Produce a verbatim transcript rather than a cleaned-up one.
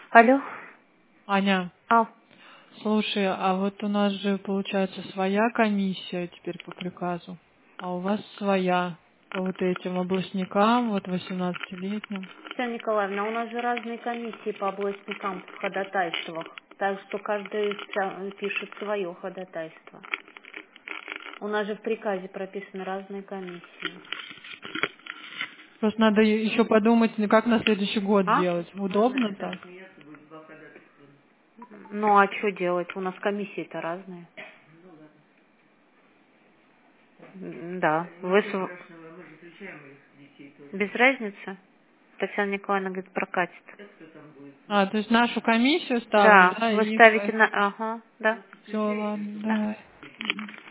Алло. Аня, А, слушай, а вот у нас же получается своя комиссия теперь по приказу, а у вас своя по вот этим областникам, вот восемнадцатилетним. Татьяна Николаевна, у нас же разные комиссии по областникам в ходатайствах. Так что каждый ся- пишет свое ходатайство. У нас же в приказе прописаны разные комиссии. Просто надо еще подумать, ну, как на следующий год А? делать. Удобно так? Ну а что делать? У нас комиссии-то разные. М, Да. Вы св- Без разницы? Татьяна Николаевна говорит, прокатит. А, то есть нашу комиссию ставлю, Да, да, вы и их... ставите на... Ага, да. Все, ладно, Да. давай. Мгм.